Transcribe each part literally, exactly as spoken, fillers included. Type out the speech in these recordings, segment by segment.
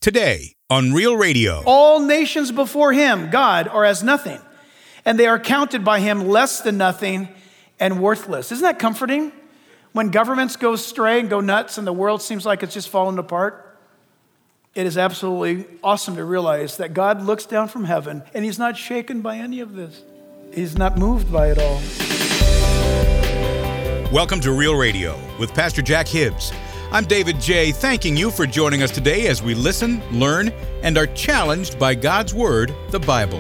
today on Real Radio. All nations before him, God, are as nothing, and they are counted by him less than nothing and worthless. Isn't that comforting? When governments go astray and go nuts and the world seems like it's just falling apart, it is absolutely awesome to realize that God looks down from heaven and he's not shaken by any of this. He's not moved by it all. Welcome to Real Radio with Pastor Jack Hibbs. I'm David J., thanking you for joining us today as we listen, learn, and are challenged by God's Word, the Bible.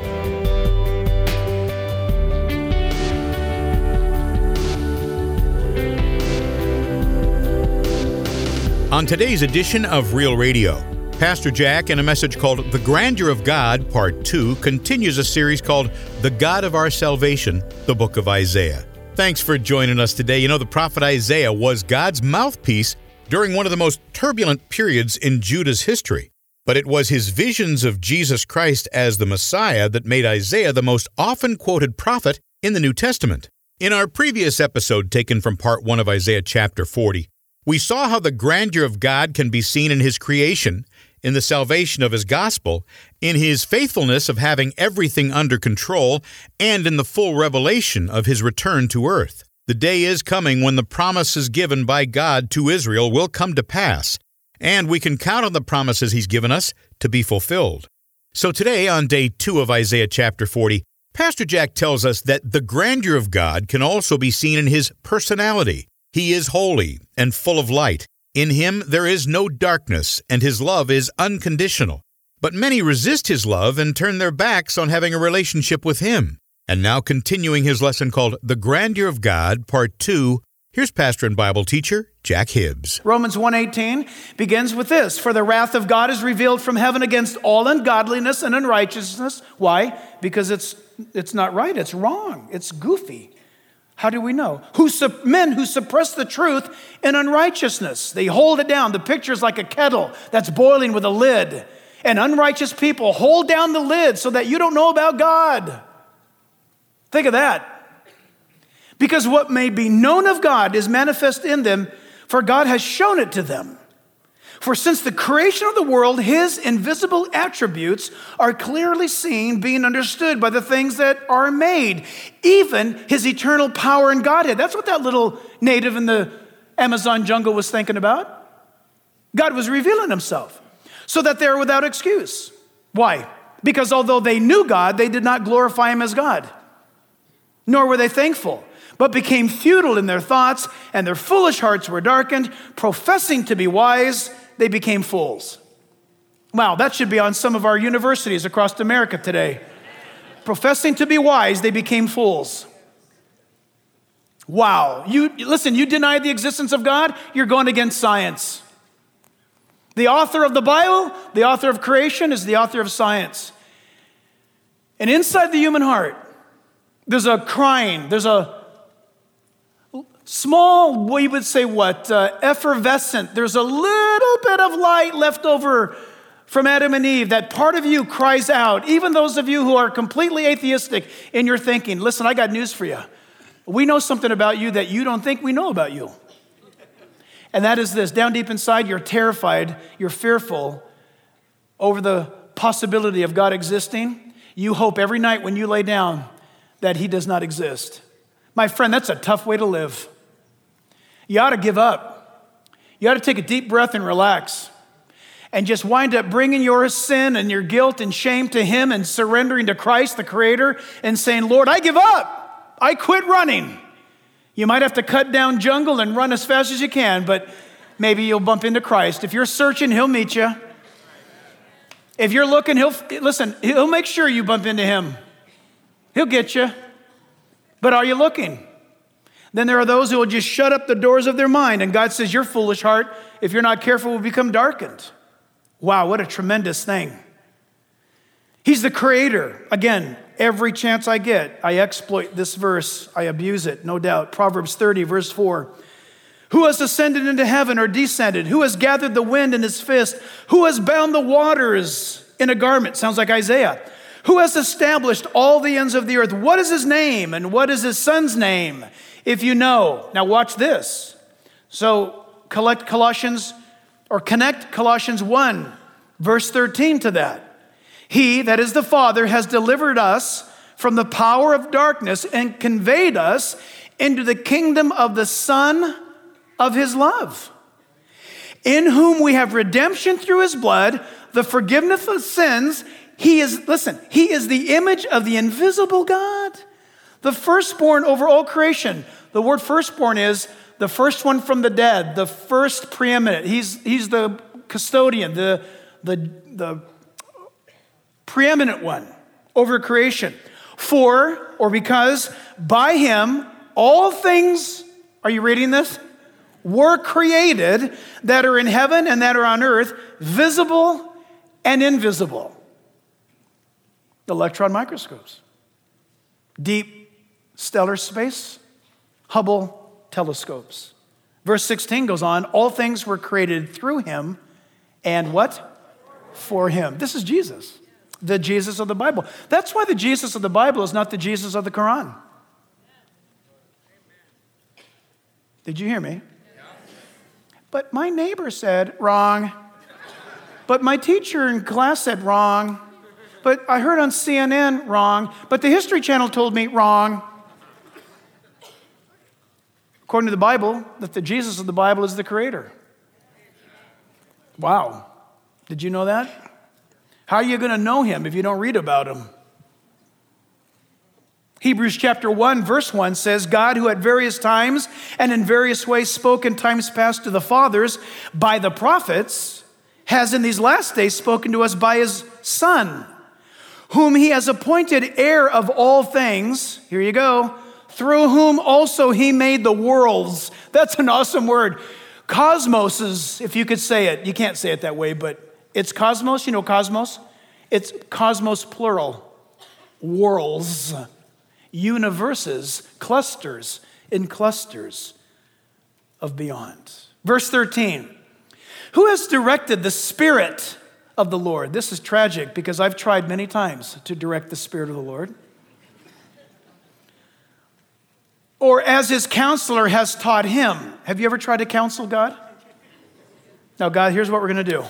On today's edition of Real Radio, Pastor Jack, in a message called The Grandeur of God, Part two, continues a series called The God of Our Salvation, the book of Isaiah. Thanks for joining us today. You know, the prophet Isaiah was God's mouthpiece during one of the most turbulent periods in Judah's history. But it was his visions of Jesus Christ as the Messiah that made Isaiah the most often quoted prophet in the New Testament. In our previous episode taken from part one of Isaiah chapter forty, we saw how the grandeur of God can be seen in his creation, in the salvation of his gospel, in his faithfulness of having everything under control, and in the full revelation of his return to earth. The day is coming when the promises given by God to Israel will come to pass, and we can count on the promises he's given us to be fulfilled. So today, on day two of Isaiah chapter forty, Pastor Jack tells us that the grandeur of God can also be seen in his personality. He is holy and full of light. In him there is no darkness, and his love is unconditional. But many resist his love and turn their backs on having a relationship with him. And now continuing his lesson called The Grandeur of God, Part two, here's pastor and Bible teacher, Jack Hibbs. Romans one eighteen begins with this: For the wrath of God is revealed from heaven against all ungodliness and unrighteousness. Why? Because it's it's not right, it's wrong, it's goofy. How do we know? Who su- men who suppress the truth in unrighteousness. They hold it down. The picture is like a kettle that's boiling with a lid. And unrighteous people hold down the lid so that you don't know about God. Think of that. Because what may be known of God is manifest in them, for God has shown it to them. For since the creation of the world, his invisible attributes are clearly seen, being understood by the things that are made, even his eternal power and Godhead. That's what that little native in the Amazon jungle was thinking about. God was revealing himself so that they're without excuse. Why? Because although they knew God, they did not glorify him as God, nor were they thankful, but became futile in their thoughts, and their foolish hearts were darkened. Professing to be wise, they became fools. Wow, that should be on some of our universities across America today. Professing to be wise, they became fools. Wow. You listen, you deny the existence of God, you're going against science. The author of the Bible, the author of creation, is the author of science. And inside the human heart, there's a crying, there's a small, we would say what, uh, effervescent. There's a little bit of light left over from Adam and Eve. That part of you cries out. Even those of you who are completely atheistic in your thinking, listen, I got news for you. We know something about you that you don't think we know about you. And that is this: down deep inside, you're terrified, you're fearful over the possibility of God existing. You hope every night when you lay down that he does not exist. My friend, that's a tough way to live. You ought to give up. You ought to take a deep breath and relax and just wind up bringing your sin and your guilt and shame to him and surrendering to Christ, the Creator, and saying, Lord, I give up. I quit running. You might have to cut down jungle and run as fast as you can, but maybe you'll bump into Christ. If you're searching, he'll meet you. If you're looking, he'll, listen, he'll make sure you bump into him. He'll get you. But are you looking? Then there are those who will just shut up the doors of their mind. And God says, your foolish heart, if you're not careful, will become darkened. Wow, what a tremendous thing. He's the Creator. Again, every chance I get, I exploit this verse. I abuse it, no doubt. Proverbs thirty, verse four. Who has ascended into heaven or descended? Who has gathered the wind in his fist? Who has bound the waters in a garment? Sounds like Isaiah. Who has established all the ends of the earth? What is his name and what is his son's name? If you know. Now watch this. So collect Colossians or connect Colossians one Verse thirteen to that. He, that is the Father, has delivered us from the power of darkness and conveyed us into the kingdom of the Son of his love, in whom we have redemption through his blood, the forgiveness of sins. He is, listen, he is the image of the invisible God, the firstborn over all creation. The word firstborn is the first one from the dead, the first preeminent. He's, he's the custodian, the, the, the preeminent one over creation. For, or because, by him, all things, are you reading this? Were created that are in heaven and that are on earth, visible and invisible. Electron microscopes, deep stellar space, Hubble telescopes. Verse sixteen goes on, all things were created through him and what? For him. This is Jesus, the Jesus of the Bible. That's why the Jesus of the Bible is not the Jesus of the Quran. Did you hear me? But my neighbor said, wrong. But my teacher in class said, wrong. But I heard on C N N, wrong. But the History Channel told me, wrong. According to the Bible, that the Jesus of the Bible is the creator. Wow. Did you know that? How are you going to know him if you don't read about him? Hebrews chapter one, verse one says, God, who at various times and in various ways spoke in times past to the fathers by the prophets, has in these last days spoken to us by his Son, whom he has appointed heir of all things. Here you go. Through whom also he made the worlds. That's an awesome word. Cosmoses, if you could say it. You can't say it that way, but it's cosmos. You know cosmos? It's cosmos plural. Worlds. Universes, clusters in clusters of beyond. Verse thirteen, who has directed the Spirit of the Lord? This is tragic because I've tried many times to direct the Spirit of the Lord. Or as his counselor has taught him. Have you ever tried to counsel God? Now, God, here's what we're going to do.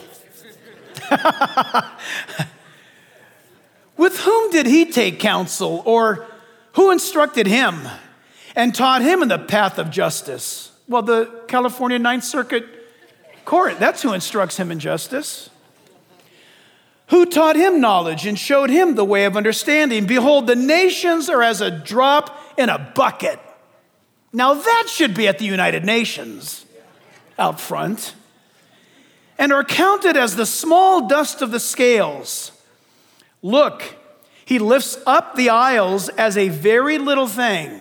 With whom did he take counsel? Or who instructed him and taught him in the path of justice? Well, the California Ninth Circuit Court, that's who instructs him in justice. Who taught him knowledge and showed him the way of understanding? Behold, the nations are as a drop in a bucket. Now that should be at the United Nations out front. And are counted as the small dust of the scales. Look, he lifts up the isles as a very little thing.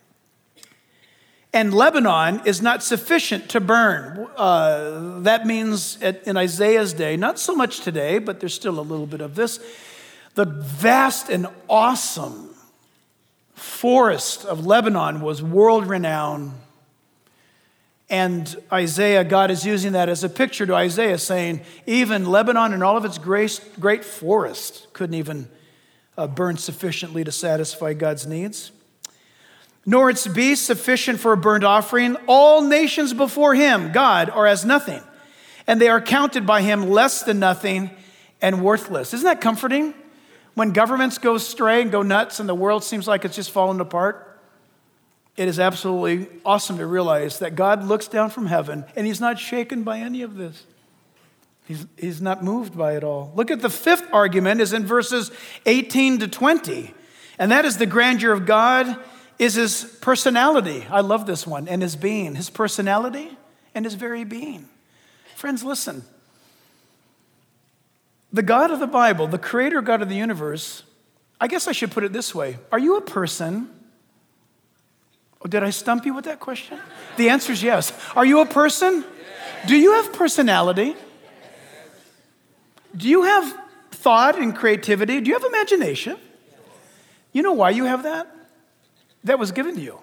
And Lebanon is not sufficient to burn. Uh, that means at, in Isaiah's day, not so much today, but there's still a little bit of this. The vast and awesome forest of Lebanon was world renowned. And Isaiah, God is using that as a picture to Isaiah, saying, even Lebanon and all of its great, great forest couldn't even uh, burn sufficiently to satisfy God's needs. Nor its beasts sufficient for a burnt offering. All nations before him, God, are as nothing, and they are counted by him less than nothing and worthless. Isn't that comforting? When governments go astray and go nuts and the world seems like it's just falling apart, it is absolutely awesome to realize that God looks down from heaven and he's not shaken by any of this. He's, he's not moved by it all. Look at the fifth argument is in verses eighteen to twenty. And that is the grandeur of God is his personality. I love this one. And his being. His personality and his very being. Friends, listen. The God of the Bible, the creator God of the universe, I guess I should put it this way. Are you a person? Oh, did I stump you with that question? The answer is yes. Are you a person? Yes. Do you have personality? Yes. Do you have thought and creativity? Do you have imagination? Yes. You know why you have that? That was given to you.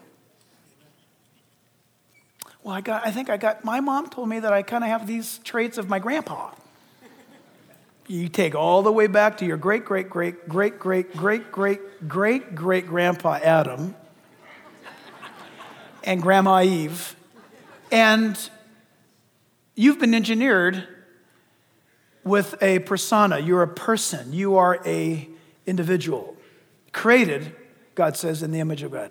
Well, I got. I think I got, my mom told me that I kind of have these traits of my grandpa. You take all the way back to your great, great, great, great, great, great, great, great, great grandpa Adam and Grandma Eve, and you've been engineered with a persona. You're a person. You are a individual. Created, God says, in the image of God.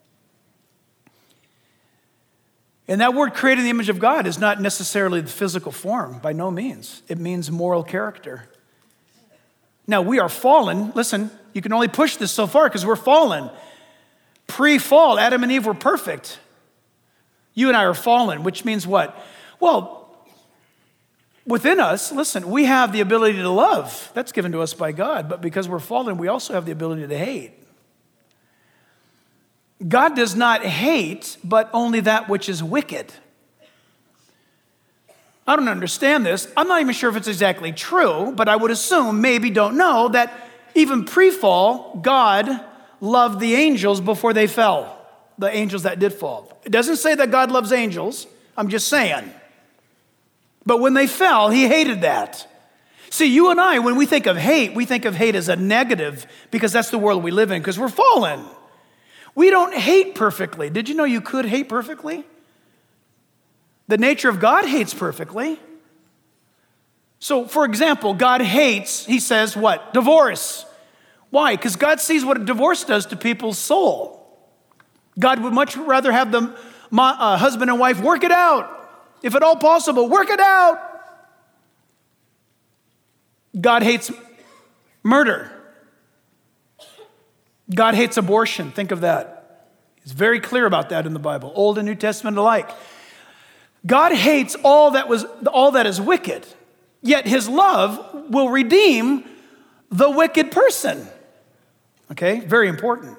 And that word created in the image of God is not necessarily the physical form, by no means. It means moral character. Now, we are fallen. Listen, you can only push this so far because we're fallen. Pre-fall, Adam and Eve were perfect. You and I are fallen, which means what? Well, within us, listen, we have the ability to love. That's given to us by God. But because we're fallen, we also have the ability to hate. God does not hate, but only that which is wicked. I don't understand this. I'm not even sure if it's exactly true, but I would assume, maybe don't know, that even pre-fall, God loved the angels before they fell, the angels that did fall. It doesn't say that God loves angels. I'm just saying. But when they fell, he hated that. See, you and I, when we think of hate, we think of hate as a negative because that's the world we live in, because we're fallen. We don't hate perfectly. Did you know you could hate perfectly? The nature of God hates perfectly. So, for example, God hates, he says, what? Divorce. Why? Because God sees what a divorce does to people's soul. God would much rather have the uh, husband and wife work it out. If at all possible, work it out. God hates murder. God hates abortion. Think of that. He's very clear about that in the Bible, Old and New Testament alike. God hates all that was all that is wicked, yet his love will redeem the wicked person. Okay, very important.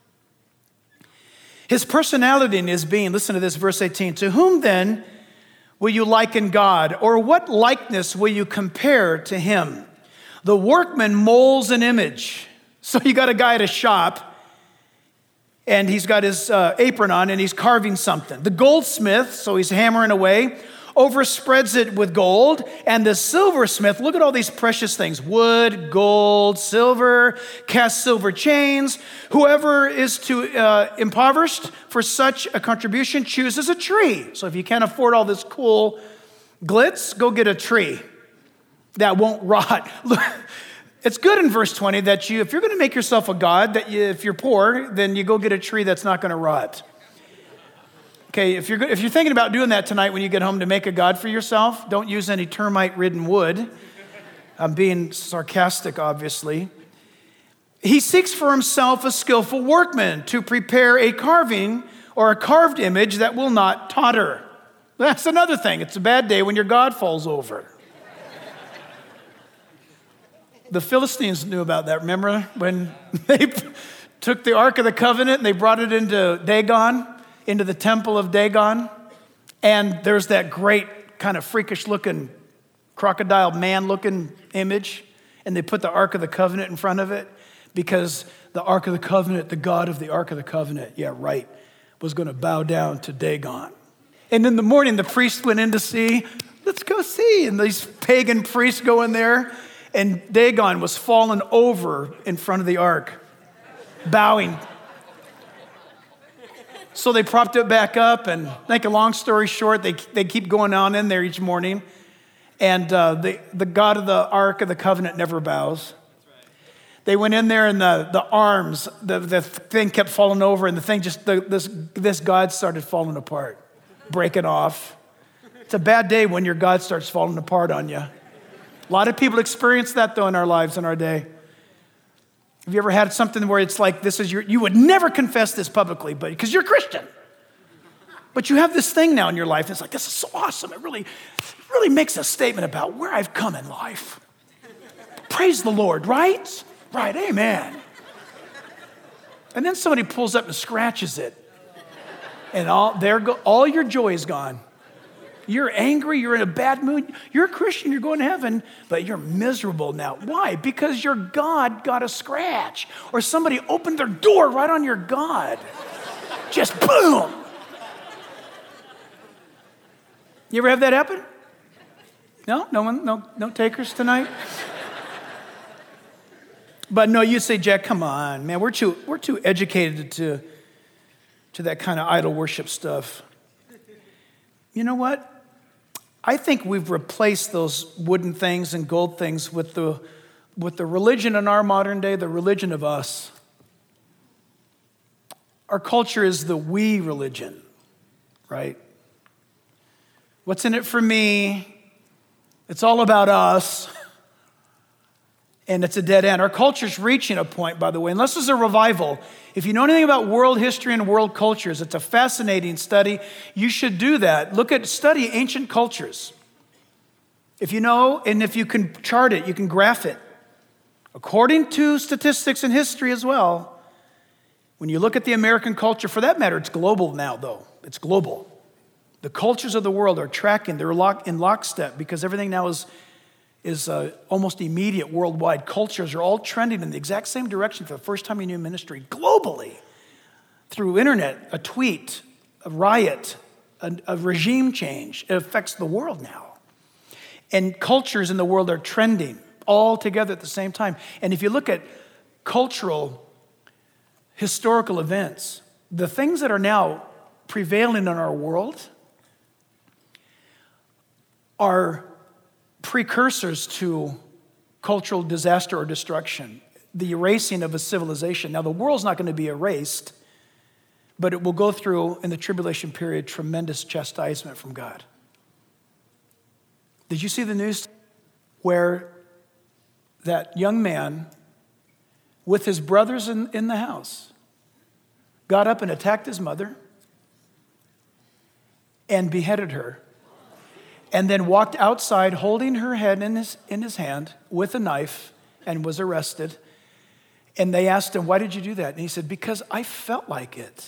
His personality in his being, listen to this, verse eighteen. To whom then will you liken God, or what likeness will you compare to him? The workman molds an image. So you got a guy at a shop, and he's got his uh, apron on, and he's carving something. The goldsmith, so he's hammering away, overspreads it with gold, and the silversmith, look at all these precious things, wood, gold, silver, cast silver chains. Whoever is too uh, impoverished for such a contribution chooses a tree. So if you can't afford all this cool glitz, go get a tree that won't rot. It's good in verse twenty that you, if you're going to make yourself a god, that you, if you're poor, then you go get a tree that's not going to rot. Okay, if you're if you're thinking about doing that tonight when you get home to make a god for yourself, don't use any termite-ridden wood. I'm being sarcastic, obviously. He seeks for himself a skillful workman to prepare a carving or a carved image that will not totter. That's another thing. It's a bad day when your god falls over. The Philistines knew about that. Remember when they took the Ark of the Covenant and they brought it into Dagon, into the temple of Dagon? And there's that great kind of freakish looking crocodile man looking image. And they put the Ark of the Covenant in front of it because the Ark of the Covenant, the God of the Ark of the Covenant, yeah, right, was going to bow down to Dagon. And in the morning, the priest went in to see, let's go see. And these pagan priests go in there. And Dagon was fallen over in front of the ark, bowing. So they propped it back up, and make a long story short, they they keep going on in there each morning. And uh, the, the God of the Ark of the Covenant never bows. They went in there, and the, the arms, the, the thing kept falling over, and the thing just, the, this, this God started falling apart, breaking off. It's a bad day when your God starts falling apart on you. A lot of people experience that, though, in our lives, in our day. Have you ever had something where it's like, this is your, you would never confess this publicly, but because you're a Christian. But you have this thing now in your life, and it's like, this is so awesome. It really, really makes a statement about where I've come in life. Praise the Lord, right? Right, amen. And then somebody pulls up and scratches it. And all, there go, all your joy is gone. You're angry, you're in a bad mood. You're a Christian, you're going to heaven, but you're miserable now. Why? Because your God got a scratch. Or somebody opened their door right on your God. Just boom. You ever have that happen? No? No one? No, no takers tonight? But no, you say, Jack, come on, man. We're too, we're too educated to, to that kind of idol worship stuff. You know what? I think we've replaced those wooden things and gold things with the, with the religion in our modern day, the religion of us. Our culture is the we religion, right? What's in it for me? It's all about us. And it's a dead end. Our culture's reaching a point, by the way, unless there's a revival. If you know anything about world history and world cultures, it's a fascinating study. You should do that. Look at, study ancient cultures. If you know, and if you can chart it, you can graph it. According to statistics and history as well, when you look at the American culture, for that matter, it's global now, though. It's global. The cultures of the world are tracking. They're lock, in lockstep because everything now is is uh, almost immediate worldwide. Cultures are all trending in the exact same direction for the first time in human history, globally, through internet, a tweet, a riot, a, a regime change. It affects the world now. And cultures in the world are trending all together at the same time. And if you look at cultural, historical events, the things that are now prevailing in our world are precursors to cultural disaster or destruction, the erasing of a civilization. Now, the world's not going to be erased, but it will go through, in the tribulation period, tremendous chastisement from God. Did you see the news where that young man, with his brothers in, in the house, got up and attacked his mother and beheaded her, and then walked outside holding her head in his, in his hand with a knife and was arrested. And they asked him, why did you do that? And he said, because I felt like it.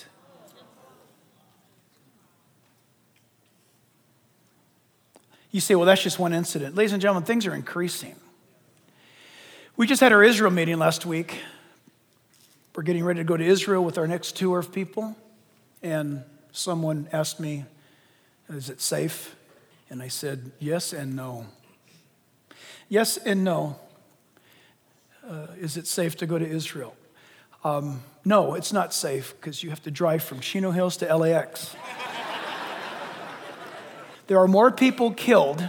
You say, well, that's just one incident. Ladies and gentlemen, things are increasing. We just had our Israel meeting last week. We're getting ready to go to Israel with our next tour of people. And someone asked me, is it safe? And I said, yes and no. Yes and no. Uh, is it safe to go to Israel? Um, no, it's not safe because you have to drive from Chino Hills to L A X. There are more people killed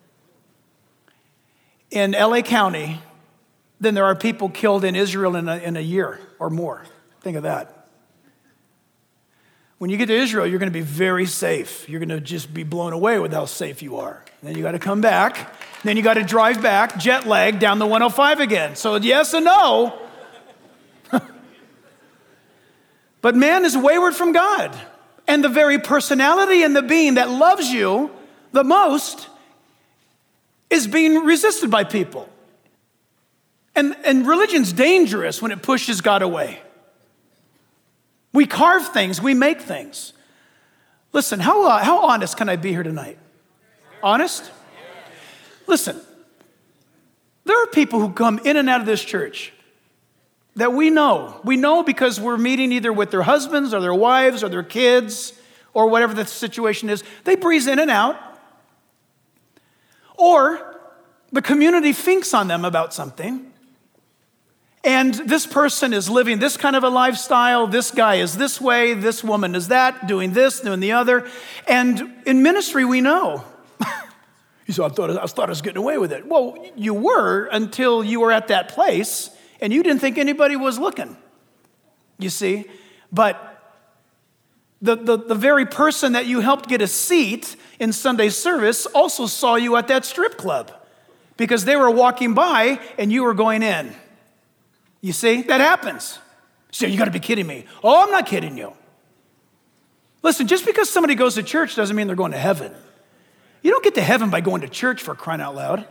in L A County than there are people killed in Israel in a, in a year or more. Think of that. When you get to Israel, you're going to be very safe. You're going to just be blown away with how safe you are. Then you got to come back. Then you got to drive back, jet lag, down the one oh five again. So yes and no. But man is wayward from God. And the very personality and the being that loves you the most is being resisted by people. And, and religion's dangerous when it pushes God away. We carve things, we make things. Listen, how, uh, how honest can I be here tonight? Honest? Listen, there are people who come in and out of this church that we know. We know because we're meeting either with their husbands or their wives or their kids or whatever the situation is. They breeze in and out. Or the community thinks on them about something. And this person is living this kind of a lifestyle. This guy is this way. This woman is that, doing this, doing the other. And in ministry, we know. You said, I thought, I thought I was getting away with it. Well, you were until you were at that place and you didn't think anybody was looking, you see. But the, the, the very person that you helped get a seat in Sunday service also saw you at that strip club because they were walking by and you were going in. You see, that happens. So you got to be kidding me. Oh, I'm not kidding you. Listen, just because somebody goes to church doesn't mean they're going to heaven. You don't get to heaven by going to church, for crying out loud.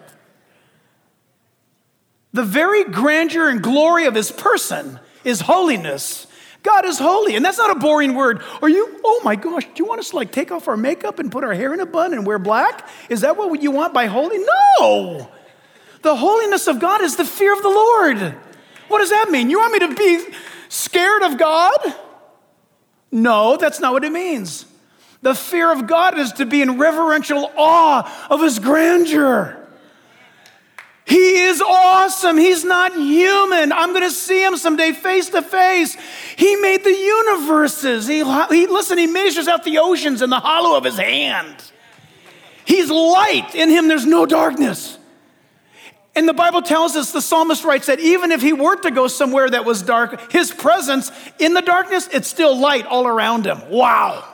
The very grandeur and glory of his person is holiness. God is holy, and that's not a boring word. Are you, oh my gosh, do you want us to like take off our makeup and put our hair in a bun and wear black? Is that what you want by holy? No. The holiness of God is the fear of the Lord. What does that mean? You want me to be scared of God? No, that's not what it means. The fear of God is to be in reverential awe of his grandeur. He is awesome. He's not human. I'm going to see him someday face to face. He made the universes. He, he listen, he measures out the oceans in the hollow of his hand. He's light. In him, there's no darkness. And the Bible tells us, the psalmist writes that even if he were to go somewhere that was dark, his presence in the darkness, it's still light all around him. Wow.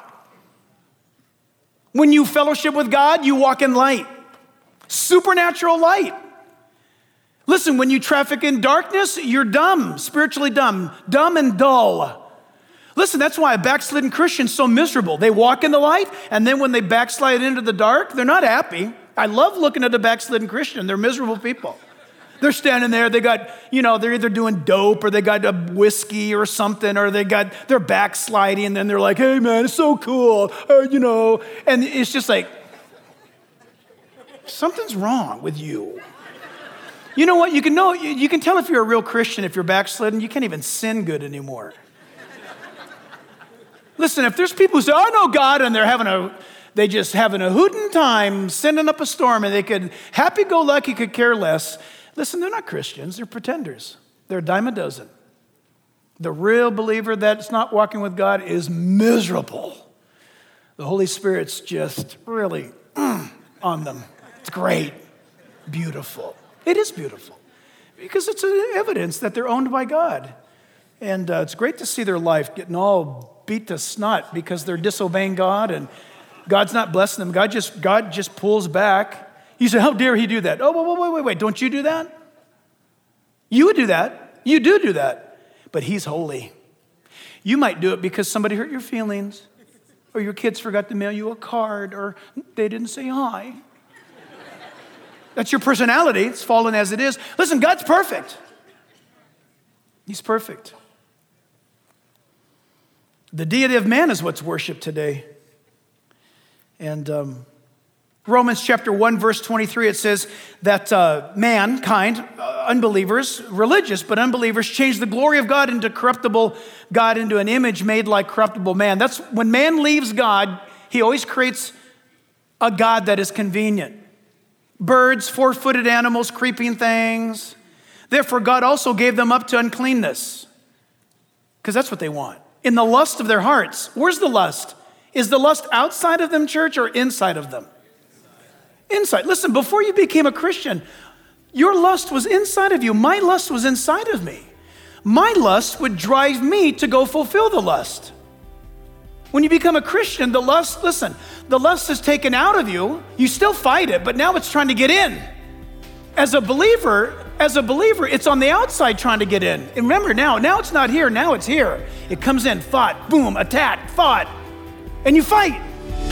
When you fellowship with God, you walk in light. Supernatural light. Listen, when you traffic in darkness, you're dumb, spiritually dumb, dumb and dull. Listen, that's why a backslidden Christian's so miserable. They walk in the light, and then when they backslide into the dark, they're not happy. I love looking at a backslidden Christian. They're miserable people. They're standing there, they got, you know, they're either doing dope or they got a whiskey or something, or they got, they're backsliding, and then they're like, hey man, it's so cool, uh, you know, and it's just like, something's wrong with you. You know what? You can know. You can tell if you're a real Christian if you're backslidden. You can't even sin good anymore. Listen, if there's people who say, "I know God," and they're having a, they just having a hootin' time, sending up a storm, and they could happy-go-lucky, could care less. Listen, they're not Christians. They're pretenders. They're a dime a dozen. The real believer that's not walking with God is miserable. The Holy Spirit's just really mm, on them. It's great, beautiful. It is beautiful because it's evidence that they're owned by God. And uh, it's great to see their life getting all beat to snot because they're disobeying God and God's not blessing them. God just, God just pulls back. You say, how dare he do that? Oh, wait, wait, wait, wait. Don't you do that? You would do that. You do do that. But he's holy. You might do it because somebody hurt your feelings, or your kids forgot to mail you a card, or they didn't say hi. That's your personality. It's fallen as it is. Listen, God's perfect. He's perfect. The deity of man is what's worshiped today. And um, Romans chapter one, verse twenty-three, it says that uh, mankind, uh, unbelievers, religious, but unbelievers, change the glory of God into corruptible God, into an image made like corruptible man. That's when man leaves God, he always creates a God that is convenient. Birds, four-footed animals, creeping things. Therefore, God also gave them up to uncleanness, because that's what they want. In the lust of their hearts. Where's the lust? Is the lust outside of them, church, or inside of them? Inside. Listen, before you became a Christian, your lust was inside of you. My lust was inside of me. My lust would drive me to go fulfill the lust. When you become a Christian, the lust, listen, the lust is taken out of you. You still fight it, but now it's trying to get in. As a believer, as a believer, it's on the outside trying to get in. And remember now, now it's not here, now it's here. It comes in, fought, boom, attack, fought, and you fight.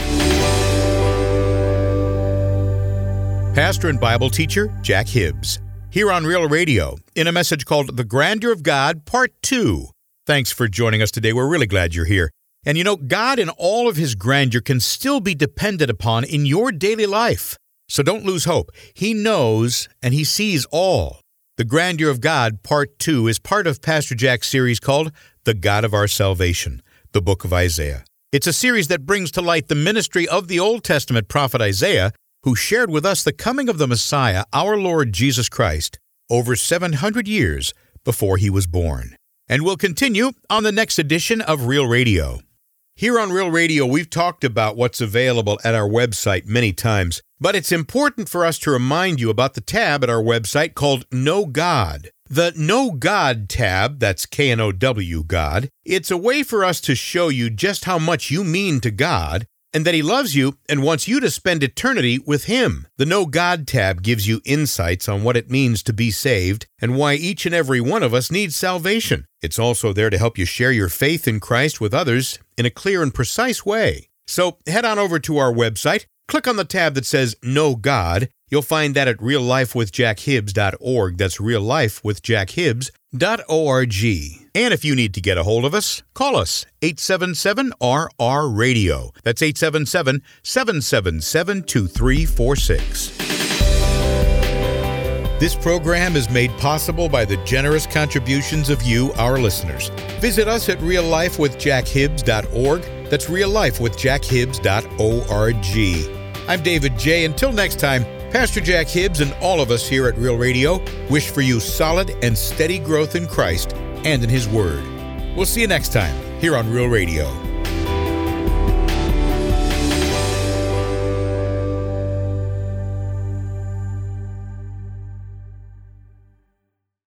Pastor and Bible teacher Jack Hibbs, here on Real Radio, in a message called The Grandeur of God, Part two. Thanks for joining us today. We're really glad you're here. And you know, God in all of his grandeur can still be depended upon in your daily life. So don't lose hope. He knows and he sees all. The Grandeur of God, Part two, is part of Pastor Jack's series called The God of Our Salvation, the Book of Isaiah. It's a series that brings to light the ministry of the Old Testament prophet Isaiah, who shared with us the coming of the Messiah, our Lord Jesus Christ, over seven hundred years before he was born. And we'll continue on the next edition of Real Radio. Here on Real Radio, we've talked about what's available at our website many times, but it's important for us to remind you about the tab at our website called Know God. The Know God tab, that's K N O W God, it's a way for us to show you just how much you mean to God and that he loves you and wants you to spend eternity with him. The Know God tab gives you insights on what it means to be saved and why each and every one of us needs salvation. It's also there to help you share your faith in Christ with others in a clear and precise way. So head on over to our website, click on the tab that says Know God. You'll find that at real life with jack hibbs dot org. That's real life with jack hibbs dot org. And if you need to get a hold of us, call us, eight seven seven R R radio. That's eight seven seven, seven seven seven, two three four six. This program is made possible by the generous contributions of you, our listeners. Visit us at real life with jack hibbs dot org. That's real life with jack hibbs dot org. I'm David J. Until next time, Pastor Jack Hibbs and all of us here at Real Radio wish for you solid and steady growth in Christ and in his Word. We'll see you next time here on Real Radio.